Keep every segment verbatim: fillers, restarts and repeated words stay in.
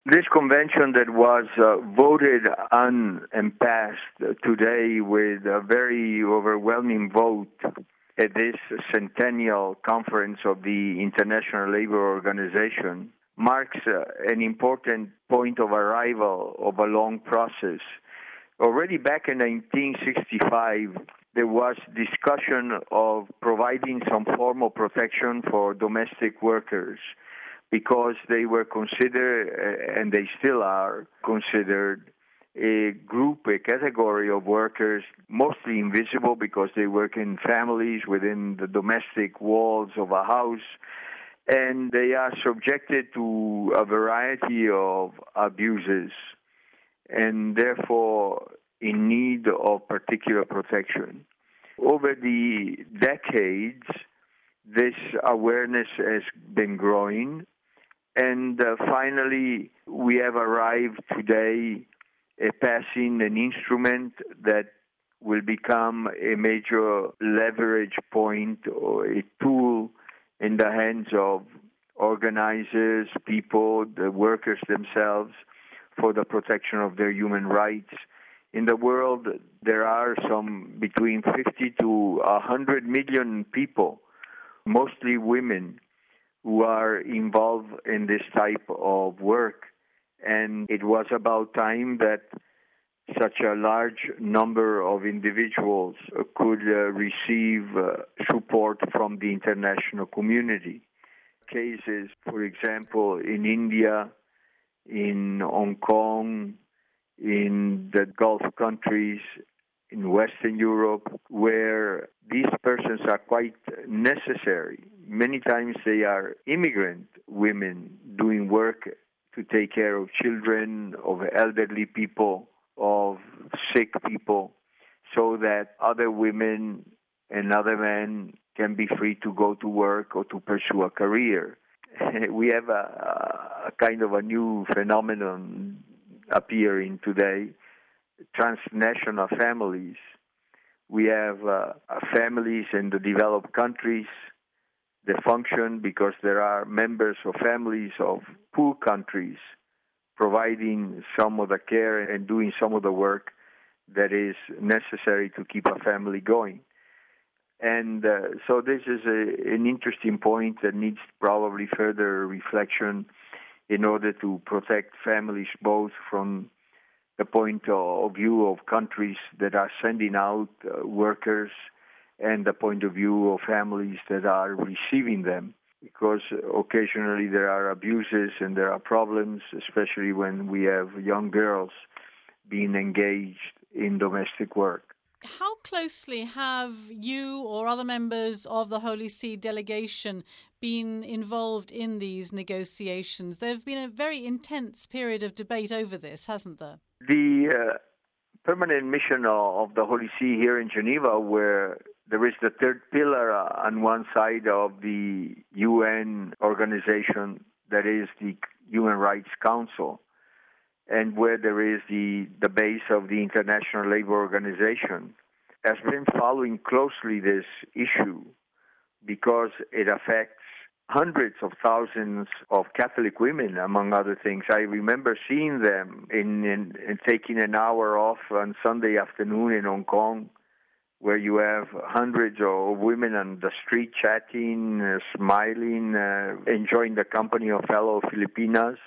This convention that was uh, voted on and passed today with a very overwhelming vote at this centennial conference of the International Labour Organization marks uh, an important point of arrival of a long process. Already back in nineteen sixty-five, there was discussion of providing some form of protection for domestic workers, because they were considered, and they still are considered, a group, a category of workers, mostly invisible because they work in families within the domestic walls of a house, and they are subjected to a variety of abuses, and therefore in need of particular protection. Over the decades, this awareness has been growing. And uh, finally, we have arrived today at passing an instrument that will become a major leverage point or a tool in the hands of organizers, people, the workers themselves, for the protection of their human rights. In the world, there are some between fifty to one hundred million people, mostly women, who are involved in this type of work. And it was about time that such a large number of individuals could uh, receive uh, support from the international community. Cases, for example, in India, in Hong Kong, in the Gulf countries, in Western Europe, where these persons are quite necessary. Many times they are immigrant women doing work to take care of children, of elderly people, of sick people, so that other women and other men can be free to go to work or to pursue a career. We have a, a kind of a new phenomenon appearing today, transnational families. We have uh, families in the developed countries that function because there are members of families of poor countries providing some of the care and doing some of the work that is necessary to keep a family going. And uh, so this is a, an interesting point that needs probably further reflection in order to protect families both from the point of view of countries that are sending out uh, workers and the point of view of families that are receiving them, because occasionally there are abuses and there are problems, especially when we have young girls being engaged in domestic work. How closely have you or other members of the Holy See delegation been involved in these negotiations? There have been a very intense period of debate over this, hasn't there? The uh, permanent mission of the Holy See here in Geneva, where there is the third pillar on one side of the U N organization, that is the Human Rights Council, and where there is the, the base of the International Labour Organization, has been following closely this issue because it affects hundreds of thousands of Catholic women, among other things. I remember seeing them in, in, in taking an hour off on Sunday afternoon in Hong Kong, where you have hundreds of women on the street chatting, uh, smiling, uh, enjoying the company of fellow Filipinas.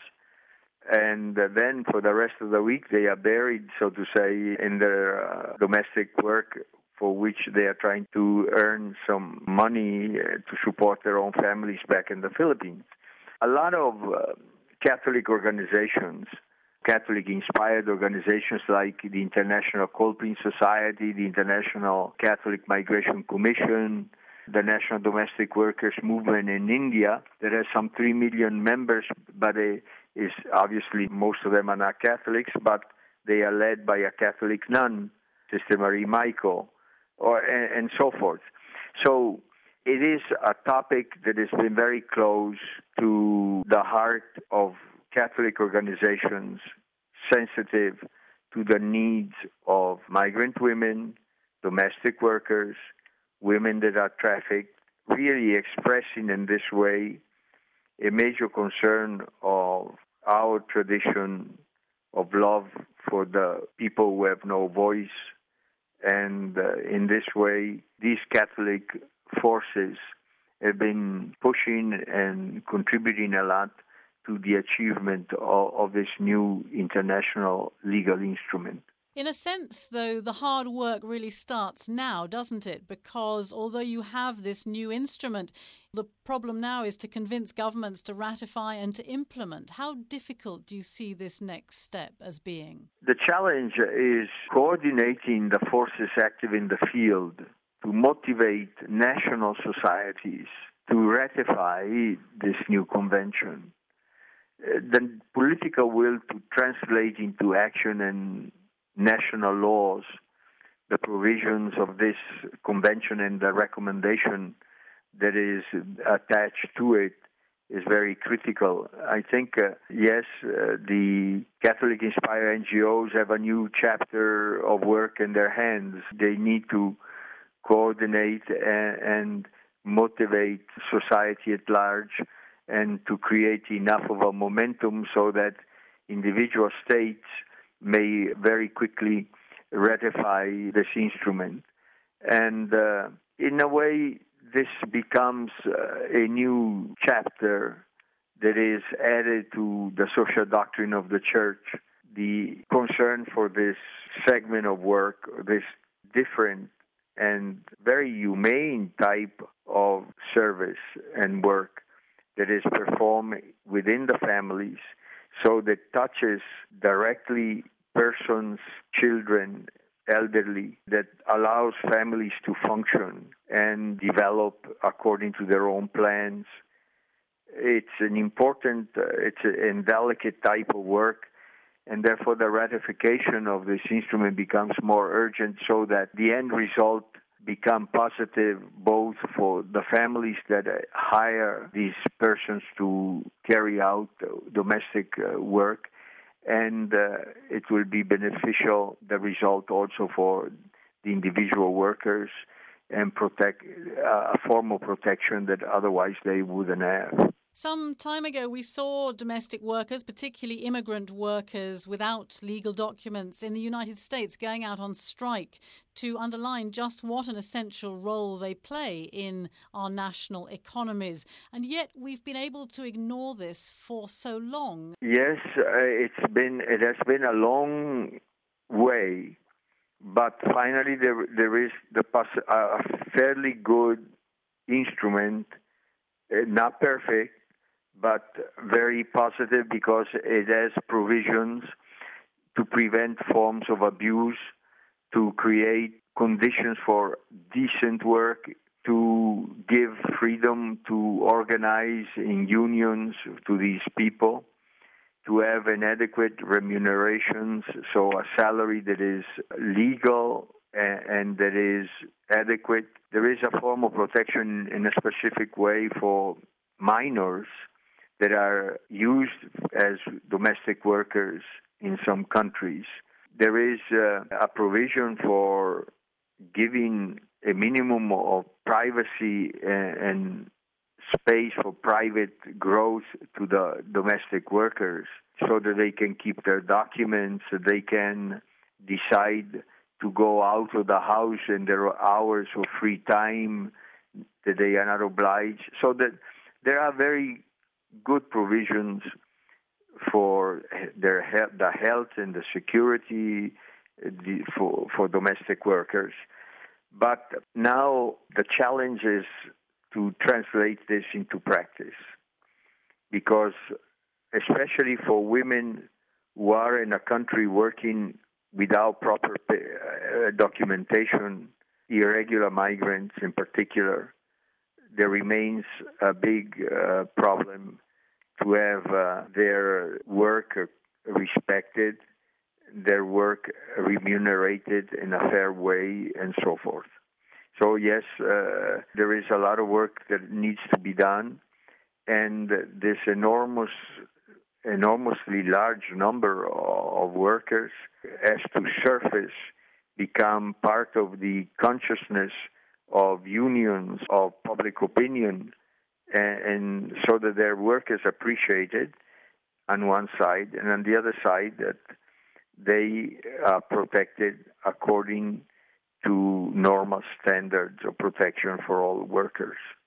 And uh, then for the rest of the week, they are buried, so to say, in their uh, domestic work for which they are trying to earn some money uh, to support their own families back in the Philippines. A lot of uh, Catholic organizations, Catholic-inspired organizations like the International Kolping Society, the International Catholic Migration Commission, the National Domestic Workers Movement in India, that has some three million members, but it is obviously most of them are not Catholics, but they are led by a Catholic nun, Sister Marie Michael, or and, and so forth. So it is a topic that has been very close to the heart of Catholic organizations, sensitive to the needs of migrant women, domestic workers, women that are trafficked, really expressing in this way a major concern of our tradition of love for the people who have no voice. And uh, in this way, these Catholic forces have been pushing and contributing a lot to the achievement of, of this new international legal instrument. In a sense, though, the hard work really starts now, doesn't it? Because although you have this new instrument, the problem now is to convince governments to ratify and to implement. How difficult do you see this next step as being? The challenge is coordinating the forces active in the field to motivate national societies to ratify this new convention. The political will to translate into action and national laws the provisions of this convention and the recommendation that is attached to it is very critical. I think, uh, yes, uh, the Catholic-inspired N G Os have a new chapter of work in their hands. They need to coordinate and, and motivate society at large and to create enough of a momentum so that individual states may very quickly ratify this instrument. And uh, in a way, this becomes uh, a new chapter that is added to the social doctrine of the Church. The concern for this segment of work, this different and very humane type of service and work that is performed within the families, so that touches directly persons, children, elderly, that allows families to function and develop according to their own plans. It's an important, uh, it's a, a delicate type of work, and therefore the ratification of this instrument becomes more urgent so that the end result become positive both for the families that hire these persons to carry out domestic uh, work, and uh, it will be beneficial, the result also for the individual workers, and protect uh, a form of protection that otherwise they wouldn't have. Some time ago, we saw domestic workers, particularly immigrant workers without legal documents in the United States, going out on strike to underline just what an essential role they play in our national economies. And yet we've been able to ignore this for so long. Yes, uh, it's been it has been a long way, but finally there there is the poss- a fairly good instrument, uh, not perfect, but very positive because it has provisions to prevent forms of abuse, to create conditions for decent work, to give freedom to organize in unions to these people, to have an adequate remunerations, so a salary that is legal and, and that is adequate. There is a form of protection in a specific way for minors that are used as domestic workers in some countries. There is uh, a provision for giving a minimum of privacy and, and space for private growth to the domestic workers so that they can keep their documents, so they can decide to go out of the house in their hours of free time, that they are not obliged. So that there are very good provisions for their he- the health and the security the, for for domestic workers. But now the challenge is to translate this into practice, because especially for women who are in a country working without proper uh, documentation, irregular migrants in particular, there remains a big uh, problem to have uh, their work respected, their work remunerated in a fair way, and so forth. So yes, uh, there is a lot of work that needs to be done, and this enormous, enormously large number of workers has to surface, become part of the consciousness of unions, of public opinion, and, and so that their work is appreciated. on one side, and on the other side that they are protected according to normal standards of protection for all workers.